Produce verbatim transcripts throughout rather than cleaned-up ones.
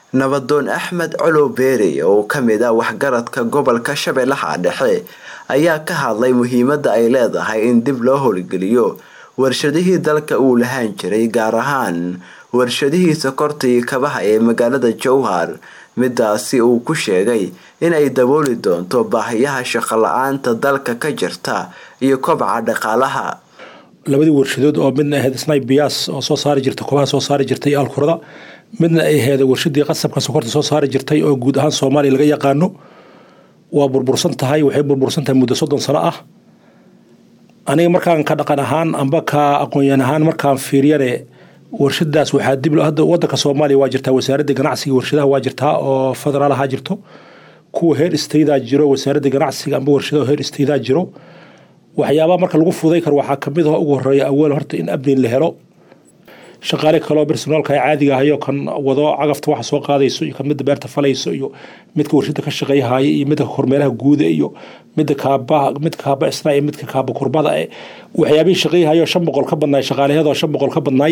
Nabadoon Axmed Colow Beeri oo ka mid ah waxgaradka gobolka Shabeellaha Dhexe ayaa ka hadlay muhiimadda ay leedahay in dib loo howlgeliyo warshadihii dalka uu lahaan jiray gaar ahaan warshadihii sokorta iyo kabaha ee magaalada Jowhar midaasi uu ku sheegay in ay dabooli doonto baahiyaha shaqo la'aanta dalka ka jirta iyo kobaca dhaqaalaha. labadii warshadood oo midna ahayd Snipers oo soo saari jirtay kobaha soo saari jirtay alkurada midna ay ahayd warshadii qasabka sokorta soo saari jirtay oo guud ahaan Soomaaliya laga yaqaano waa burbursan tahay waxay burbursan tahay muddo soddon sano ah. aniga markaan ka dhaqan ahaan amba ka aqoon ahaan markaan fiiriyane warshadaas waxaa dib loo hadda wadanka Soomaaliya waa jirtaa wasaaradda ganacsiga warshadaha waa jirtaa oo federaal ah jirto kuwa heer istayda jiro wasaaradda ganacsiga amba warshadaha heer istayda jiro waxyaabo marka lagu fuday kar waxa kamid ah ugu horeeya awal horta in abdin la helo shaqaale kale oo personalka caadiga ah iyo kan wado cagafta wax soo qaadayso iyo kan mid beerta falayso iyo midka warshada ka shaqeeyahay iyo midka kormeeraha guud iyo midka kaaba midka kaaba isna iyo midka kaaba kurbada waxyaabii shaqeeyahay shan boqol ka badnay shaqaaleheedo shan boqol ka badnay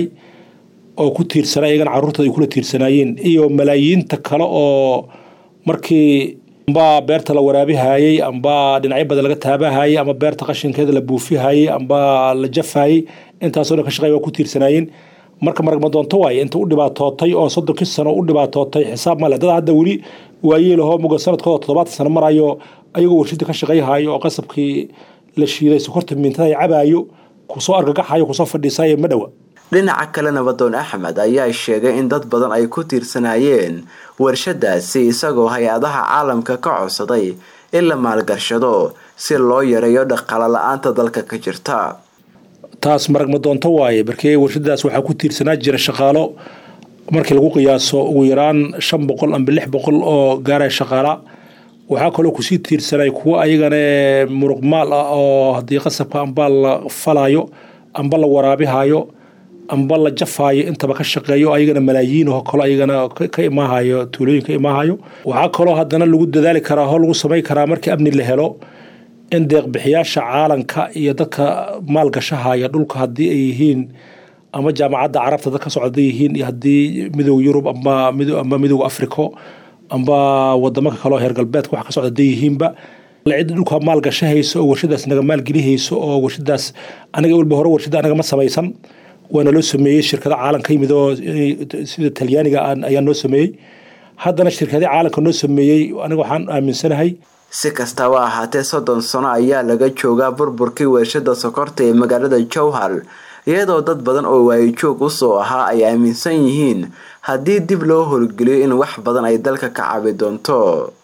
oo ku tiirsanay iyagan carruurtooda ay kula tiirsanayeen iyo malaayiinta kale oo markii amba beerta la waraabihayay amba dhinacyo badan laga taabahayay ama beerta qashinkeeda la buufihayay amba la jafayay intaas oo ka shaqeeyay ku tiirsanayeen marka marag ma doonto way inta u dhibaatootay oo soddon sano u dhibaatootay xisaab ma leh dad hadda wali waayeelaho muga sanadkooda toddobaatan sano marayo ayagoo warshada ka shaqeeyahay oo qasabkii la shiiday sokorta mintada ay cabayo ku soo argagaxayo ku soo fadhiisay madhawa. dhinaca kale Nabadoon Axmed ayaa sheegay in dad badan ay ku tiirsanayeen warshadaasi isagoo hay'adaha caalamka ka codsaday in la maalgashado si loo yareeyo dhaqaale la'aanta dalka ka jirta. taas marag ma doonto waaye markii warshadaas waxa ku tiirsanaa jira shaqaalo markii lagu qiyaaso ugu yaraan shan boqol amba lix boqol oo gaaray shaqaala waxa kale oo ku sii tiirsanay kuwa ayagana muruq maal ah oo hadii qasabka amba la falayo amba la waraabihayo amba la jafaayo intaba ka shaqeeyo ayagana malaayiin oo kale ayagana ka imaahayo tuulooyinka imaahayo waxa kale oo hadana lagu dadaali karaa oo lagu sameey karaa markii amni la helo in deeq bixiyaasha caalamka iyo dadka maal gashahaya dhulka hadii ay yihiin ama jaamacadda carabta dadka socda yihiin iyo hadii midowga Yurub ama midowga ama midowga Afrika amba wadamada kale oo heer galbeedka wax ka socda yihiinba la cid dhulka maal gashahayso oo warshadaas naga maal gelihayso oo warshadaas aniga walba hore warshada anaga ma samaysan waana loo sameeyay shirkada caalamka yimid oo sida Talyaaniga ayaa noo sameeyay haddana shirkada caalamka noo sameeyay aniga waxaan aaminsanahay si kastaba ha ahaatee soddon sano ayaa laga joogaa burburkii warshada sokorta ee magaalada Jowhar iyadoo dad badan oo waayajoog u soo ahaa ay aaminsan yihiin haddii dib loo howlgeliyo in wax badan ay dalka ka caabi doonto.